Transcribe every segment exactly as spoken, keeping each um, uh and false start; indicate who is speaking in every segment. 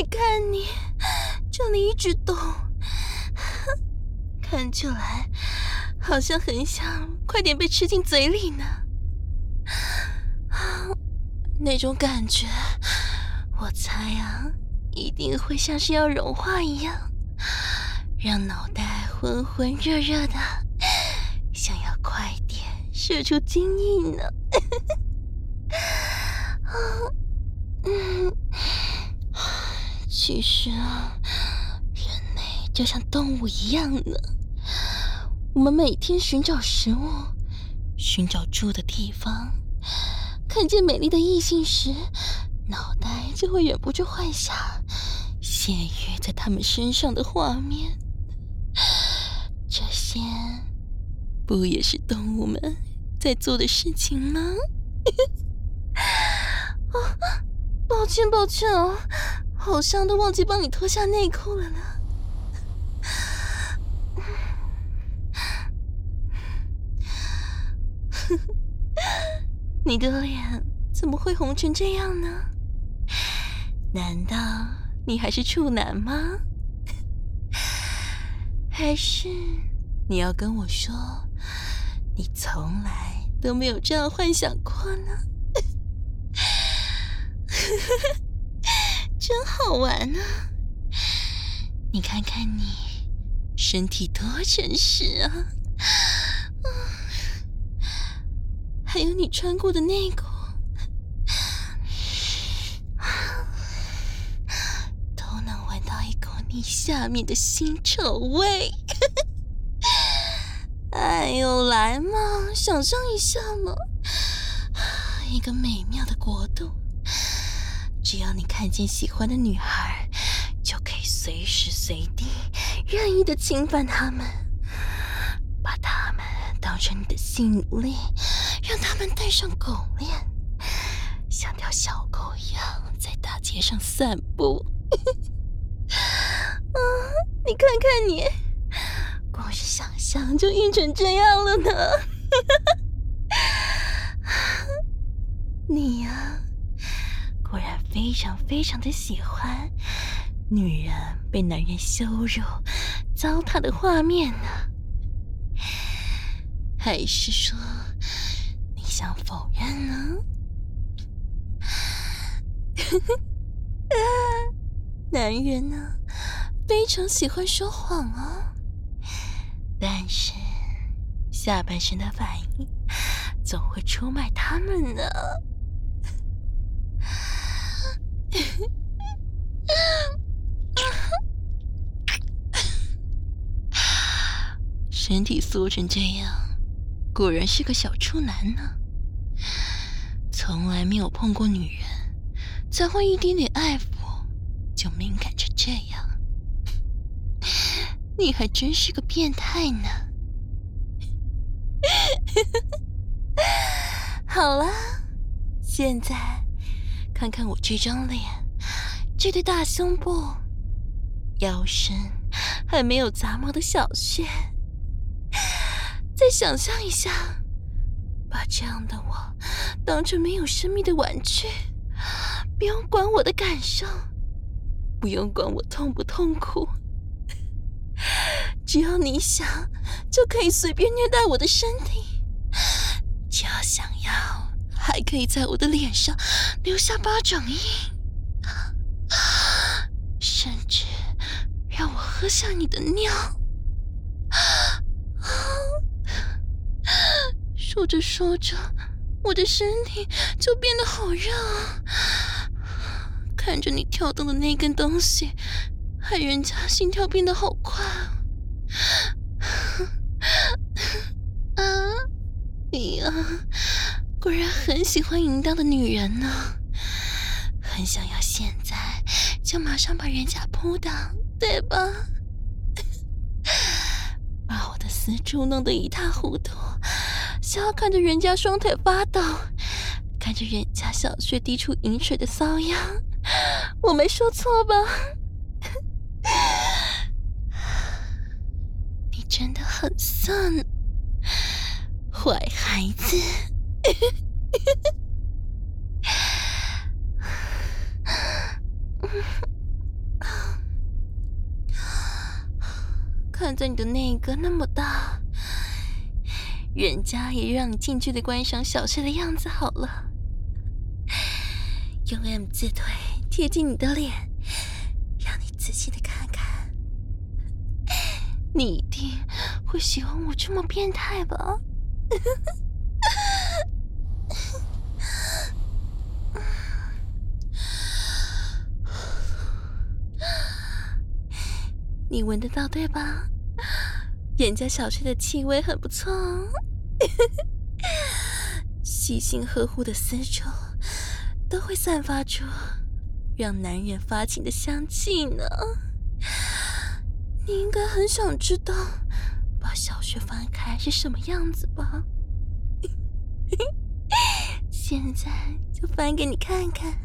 Speaker 1: 看你，这里一直动，看起来好像很想快点被吃进嘴里呢。那种感觉，我猜啊，一定会像是要融化一样，让脑袋浑浑热热的，想要快点射出精液呢。嗯，其实啊，人类就像动物一样呢。我们每天寻找食物，寻找住的地方，看见美丽的异性时，脑袋就会忍不住幻想现于在他们身上的画面。这些不也是动物们在做的事情吗？哦，抱歉抱歉哦，好像都忘记帮你脱下内裤了呢。你的脸怎么会红成这样呢？难道你还是处男吗？还是你要跟我说，你从来都没有这样幻想过呢？真好玩啊！你看看你，身体多诚实啊！还有你穿过的内裤，都能闻到一股你下面的腥臭味。哎呦，来嘛，想象一下嘛，一个美妙的国度，只要你看见喜欢的女孩，就可以随时随地任意的侵犯她们，把她们当成你的性奴隶，让她们戴上狗链，像条小狗一样在大街上散步。啊，你看看你，光是想象就晕成这样了呢。你呀、啊，果然非常非常的喜欢女人被男人羞辱、糟蹋的画面呢？还是说你想否认呢？男人呢，非常喜欢说谎哦，但是下半身的反应总会出卖他们呢。身体缩成这样，果然是个小处男呢。从来没有碰过女人，才会一点点爱抚就敏感成这样。你还真是个变态呢。好了，现在看看我这张脸，这对大胸部，腰身还没有杂毛的小穴，再想象一下，把这样的我当成没有生命的玩具，不用管我的感受，不用管我痛不痛苦，只要你想，就可以随便虐待我的身体，只要想要，还可以在我的脸上留下巴掌印，甚至让我喝下你的尿。说着说着，我的身体就变得好热啊！看着你跳动的那根东西，害人家心跳变得好快啊！啊，你呀，果然很喜欢淫荡的女人呢，很想要现在就马上把人家扑倒，对吧？把我的私处弄得一塌糊涂，想要看着人家双腿发抖，看着人家小穴滴出饮水的瘙痒，我没说错吧？你真的很色呢，坏孩子。 看在你的那个那么大，人家也让你近距离观赏小穴的样子好了。用 M 字腿贴近你的脸，让你仔细的看看。你一定会喜欢我这么变态吧？你闻得到对吧？人家小穴的气味很不错哦。细心呵护的丝绸都会散发出让男人发情的香气呢。你应该很想知道把小穴翻开是什么样子吧？现在就翻给你看看。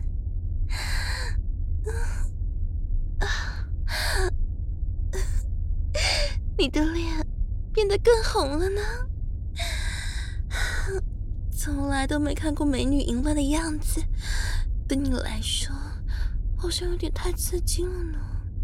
Speaker 1: 你的脸变得更红了呢。从来都没看过美女淫乱的样子，对你来说好像有点太刺激了呢。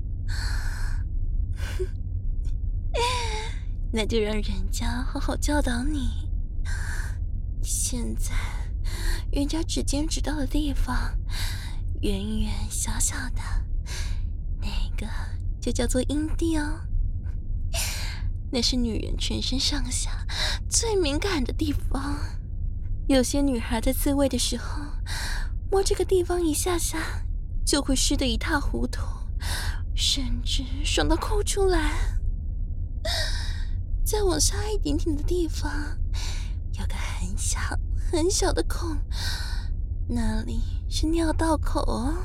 Speaker 1: 那就让人家好好教导你。现在人家指尖指到的地方圆圆小小的，那个就叫做阴蒂哦。那是女人全身上下最敏感的地方，有些女孩在自慰的时候摸这个地方一下下就会湿得一塌糊涂，甚至爽到哭出来。再往下一点点的地方有个很小很小的孔，那里是尿道口哦。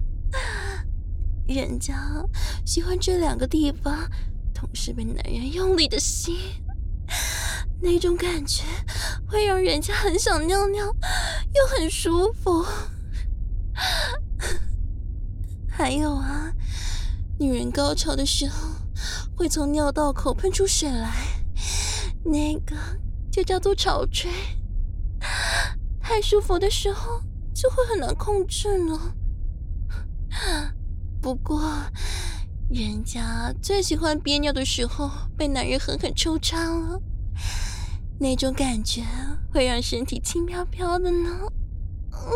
Speaker 1: 人家喜欢这两个地方同时被男人用力的吸，那种感觉会让人家很想尿尿，又很舒服。还有啊，女人高潮的时候会从尿道口喷出水来，那个就叫做潮吹。太舒服的时候就会很难控制呢。不过人家最喜欢憋尿的时候被男人狠狠抽插了，那种感觉会让身体轻飘飘的呢。嗯，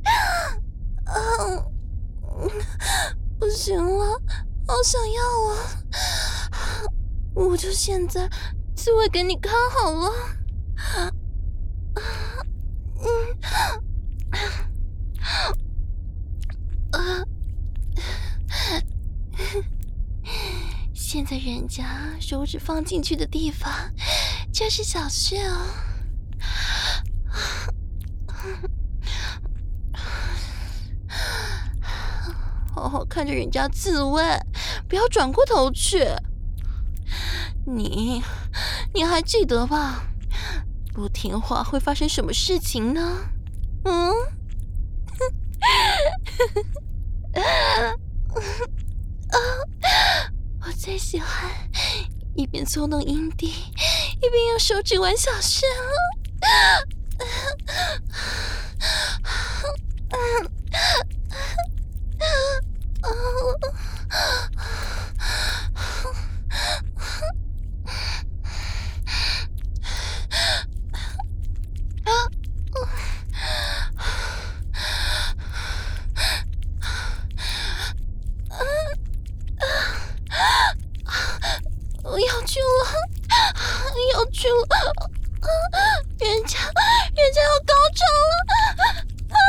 Speaker 1: 嗯，不行了，好想要啊！我就现在自慰给你看好了。嗯，啊。现在人家手指放进去的地方就是小穴哦。好好看着人家自慰，不要转过头去。你你还记得吧？不听话会发生什么事情呢？嗯？我最喜欢一边搓弄阴蒂，一边用手指玩小穴了。我要去了，要去了！人家，人家要高潮了！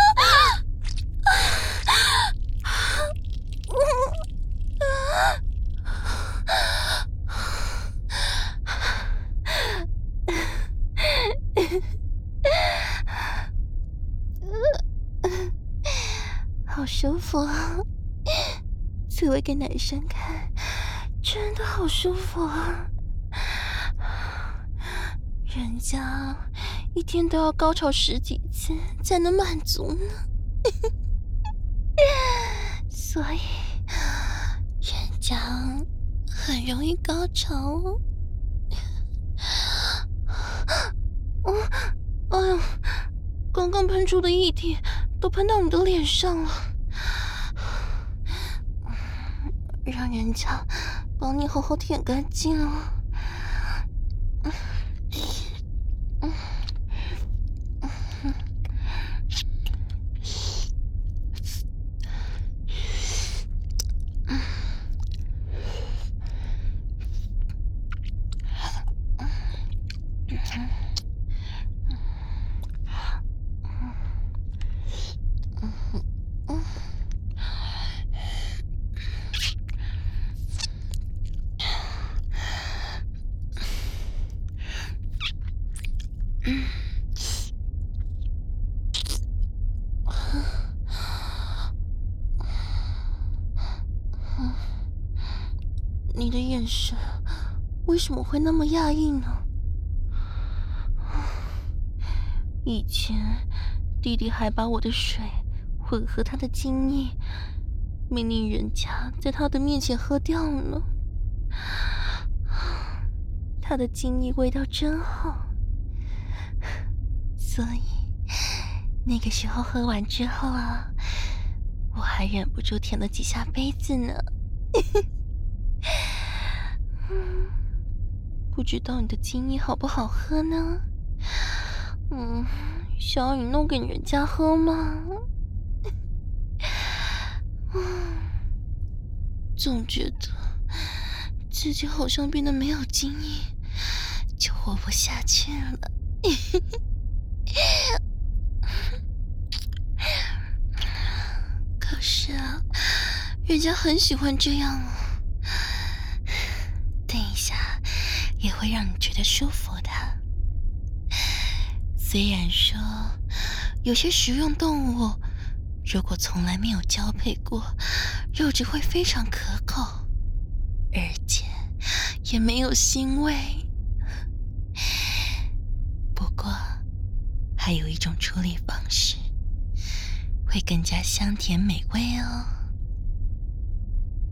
Speaker 1: 好舒服啊！自慰给男生看，真的好舒服啊！人家一天都要高潮十几次才能满足呢，所以人家很容易高潮哦。嗯，哎呦，刚刚喷出的液体都喷到你的脸上了，让人家帮你好好舔干净了。你的眼神为什么会那么讶异呢？以前弟弟还把我的水混合他的精液，命令人家在他的面前喝掉呢。他的精液味道真好，所以那个时候喝完之后啊，我还忍不住舔了几下杯子呢。不知道你的精液好不好喝呢？嗯，想要你弄给人家喝吗？总觉得自己好像变得没有精液，就活不下去了。可是啊，人家很喜欢这样哦。等一下也会让你觉得舒服的。虽然说有些食用动物如果从来没有交配过，肉质会非常可口，而且也没有腥味。不过还有一种处理方式会更加香甜美味哦。